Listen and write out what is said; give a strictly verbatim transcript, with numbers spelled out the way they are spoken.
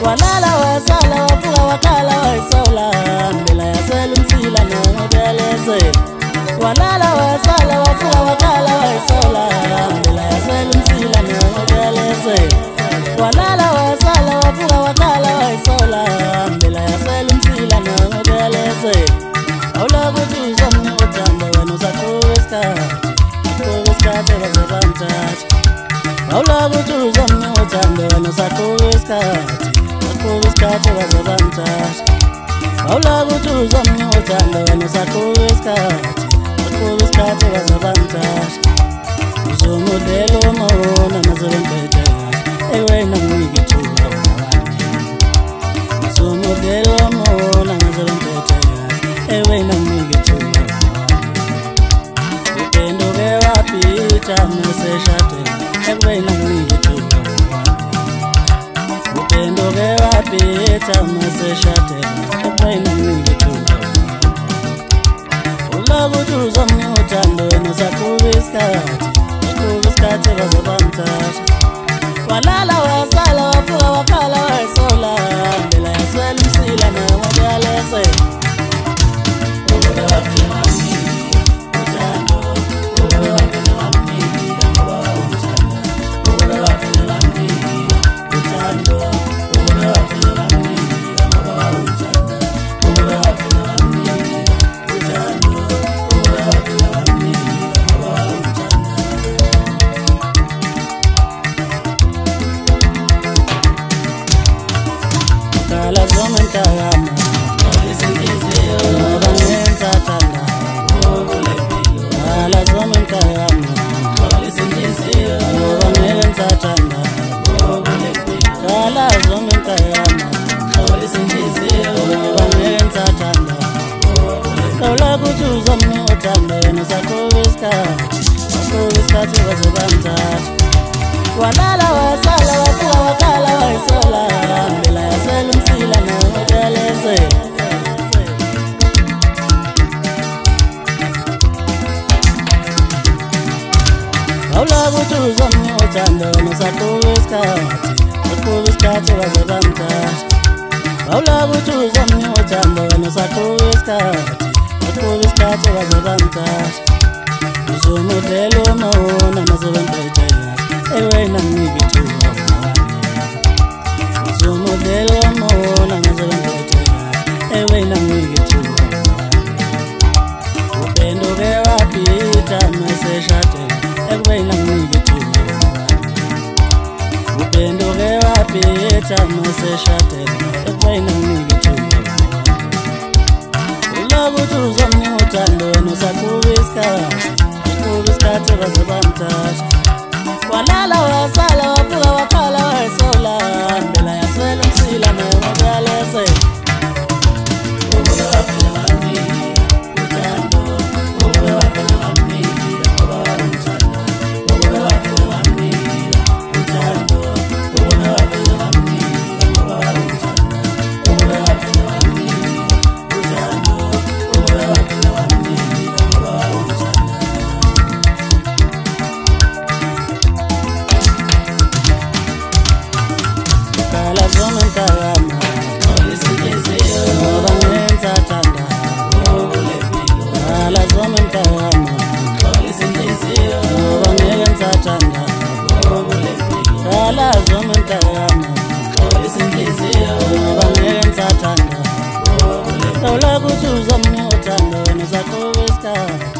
walala wasala wafuka wakala waisola mbela ya selumsila na mbeleze walala wasala wafuka wakala waisola mbela ya selumsila na mbeleze walala wasala wafuka wakala waisola mbela ya selumsila na mbeleze awula kutuza mni utanda wenu za kuweska kuweska teba zebantaji awula kutuza mni utanda wenu za kuweska kuweska teba zebantaji awula kutuza mni utanda wenu za kuweska kuweska teba zebantaji uzumudelo maona nazolembete ewe na mwigi tuwa uzumudelo maona nazolembete ewe na mwigi tuwa upendo gewa pita meseshate ewe na mwigi tuwa upendo gewa pita meseshate ewe na mwigi tuwa ula kutuza mni utando wenu za kuwiskati kuwiskati wazabantaji walala wasala wafuka wakala waisola mbela ya selumsila na wajalese Kala zomen kagama, olisindizio, obangenza tanda, obulepilo. Kala zomen kagama, olisindizio, obangenza tanda, obulepilo. Kala zomen kagama, olisindizio, obangenza tanda, obulepilo. Kala kutuza mni utanda wenu za kuwiskati, kuwiskati wazabantaji. Walala wasala wafuka wakala waisola mbela ya selumsila na wajalese awula kutuza mni utanda wenu za kuwiskati kuwiskati wazabantaji awula kutuza mni utanda wenu za kuwiskati kuwiskati wazabantaji uzumudelo maona nazolembete ewe na mwigi tuwa uzumudelo maona nazolembete ewe na mwigi tuwa upendo gewa pita meseshate ewe na mwigi tuwa upendo gewa pita meseshate ewe na mwigi tuwa ula kutuza mni utando wenu za kuwiskati kuwiskati wazabantaji walala wasala wafuka wakala waisola mbela ya selumsila na wajalese Kala zomen kagama, olisindizio, obangenza tanda, obulepilo. Kala zomen kagama, olisindizio, obangenza tanda, obulepilo. Kala zomen kagama, olisindizio, obangenza tanda, obulepilo. Kala kutuza mni utanda wenu za kuwiskati